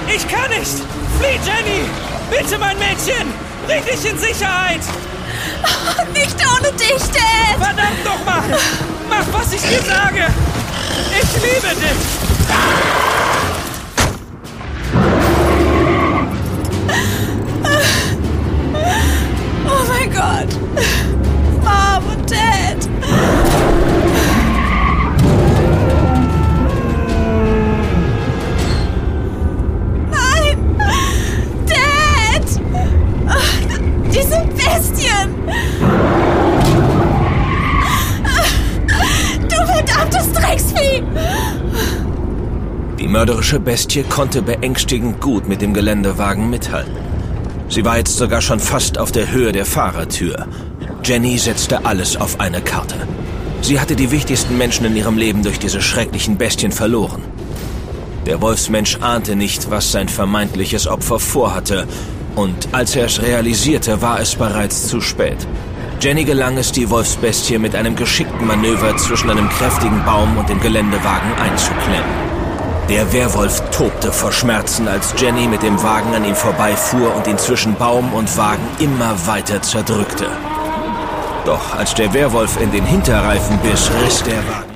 Ich kann nicht! Flieh, Jenny! Bitte, mein Mädchen! Bring dich in Sicherheit! Oh, nicht ohne dich, Dad! Verdammt nochmal! Mach, was ich dir sage! Ich liebe dich! Oh mein Gott! Mom und Dad! Nein! Dad! Diese Bestien! Du verdammtes Drecksvieh! Die mörderische Bestie konnte beängstigend gut mit dem Geländewagen mithalten. Sie war jetzt sogar schon fast auf der Höhe der Fahrertür. Jenny setzte alles auf eine Karte. Sie hatte die wichtigsten Menschen in ihrem Leben durch diese schrecklichen Bestien verloren. Der Wolfsmensch ahnte nicht, was sein vermeintliches Opfer vorhatte. Und als er es realisierte, war es bereits zu spät. Jenny gelang es, die Wolfsbestie mit einem geschickten Manöver zwischen einem kräftigen Baum und dem Geländewagen einzuklemmen. Der Werwolf tobte vor Schmerzen, als Jenny mit dem Wagen an ihm vorbeifuhr und ihn zwischen Baum und Wagen immer weiter zerdrückte. Doch als der Werwolf in den Hinterreifen biss, riss der Wagen